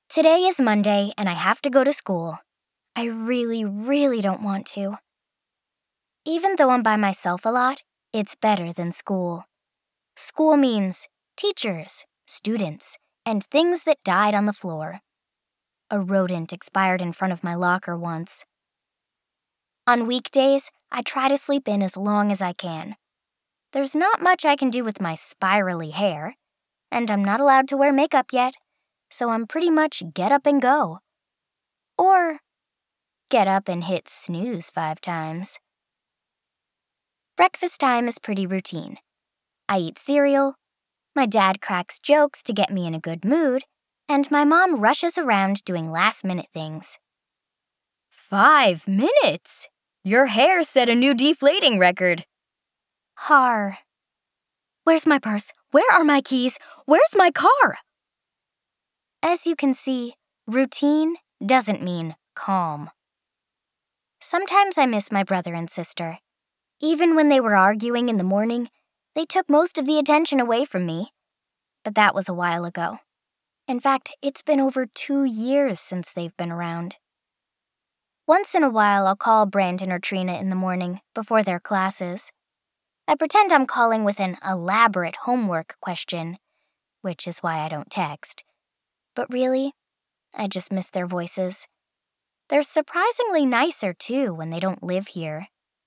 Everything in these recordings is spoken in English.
Today is Monday and I have to go to school. I really, really don't want to. Even though I'm by myself a lot, it's better than school. School means teachers, students, and things that died on the floor. A rodent expired in front of my locker once. On weekdays, I try to sleep in as long as I can. There's not much I can do with my spirally hair, and I'm not allowed to wear makeup yet, so I'm pretty much get up and go. Or get up and hit snooze 5 times. Breakfast time is pretty routine. I eat cereal, my dad cracks jokes to get me in a good mood, and my mom rushes around doing last-minute things. 5 minutes? Your hair set a new deflating record. Har. Where's my purse? Where are my keys? Where's my car? As you can see, routine doesn't mean calm. Sometimes I miss my brother and sister. Even when they were arguing in the morning, they took most of the attention away from me. But that was a while ago. In fact, it's been over 2 years since they've been around. Once in a while, I'll call Brandon or Trina in the morning before their classes. I pretend I'm calling with an elaborate homework question, which is why I don't text. But really, I just miss their voices. They're surprisingly nicer, too, when they don't live here.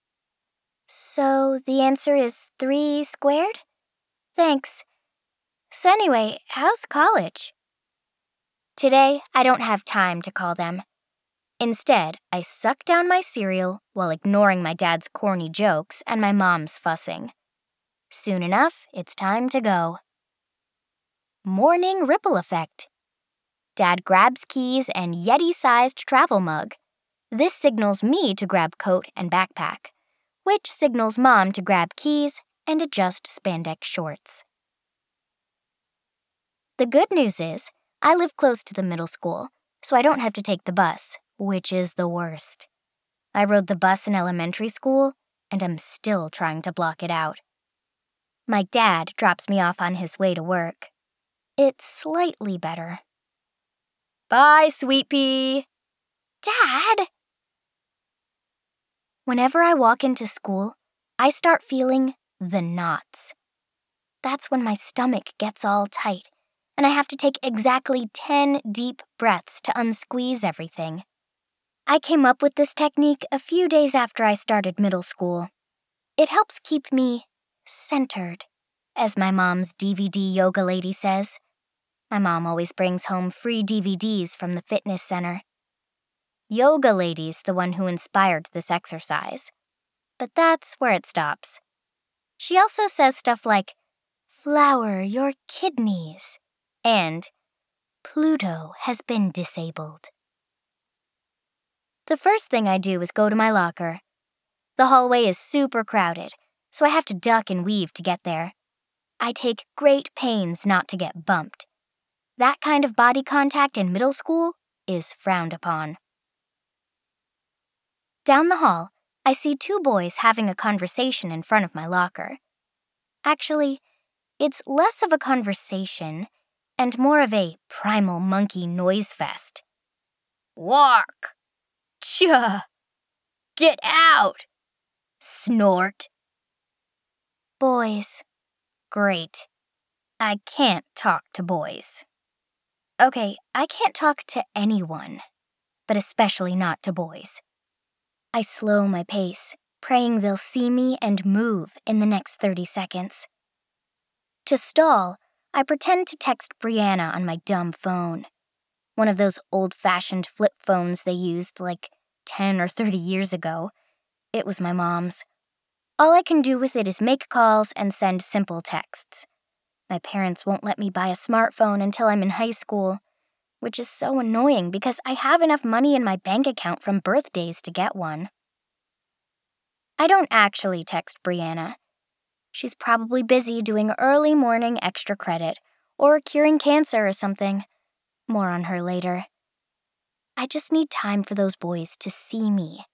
So the answer is 3 squared? Thanks. So anyway, how's college? Today, I don't have time to call them. Instead, I suck down my cereal while ignoring my dad's corny jokes and my mom's fussing. Soon enough, it's time to go. Morning ripple effect. Dad grabs keys and Yeti-sized travel mug. This signals me to grab coat and backpack, which signals Mom to grab keys and adjust spandex shorts. The good news is, I live close to the middle school, so I don't have to take the bus, which is the worst. I rode the bus in elementary school, and I'm still trying to block it out. My dad drops me off on his way to work. It's slightly better. Bye, sweet pea. Dad! Whenever I walk into school, I start feeling the knots. That's when my stomach gets all tight, and I have to take exactly 10 deep breaths to unsqueeze everything. I came up with this technique a few days after I started middle school. It helps keep me centered, as my mom's DVD yoga lady says. My mom always brings home free DVDs from the fitness center. Yoga lady's the one who inspired this exercise. But that's where it stops. She also says stuff like, flower your kidneys, and Pluto has been disabled. The first thing I do is go to my locker. The hallway is super crowded, so I have to duck and weave to get there. I take great pains not to get bumped. That kind of body contact in middle school is frowned upon. Down the hall, I see 2 boys having a conversation in front of my locker. Actually, it's less of a conversation and more of a primal monkey noise fest. Walk. Chuh. Get out. Snort. Boys. Great. I can't talk to boys. Okay, I can't talk to anyone, but especially not to boys. I slow my pace, praying they'll see me and move in the next 30 seconds. To stall, I pretend to text Brianna on my dumb phone. One of those old-fashioned flip phones they used like 10 or 30 years ago. It was my mom's. All I can do with it is make calls and send simple texts. My parents won't let me buy a smartphone until I'm in high school, which is so annoying because I have enough money in my bank account from birthdays to get one. I don't actually text Brianna. She's probably busy doing early morning extra credit or curing cancer or something. More on her later. I just need time for those boys to see me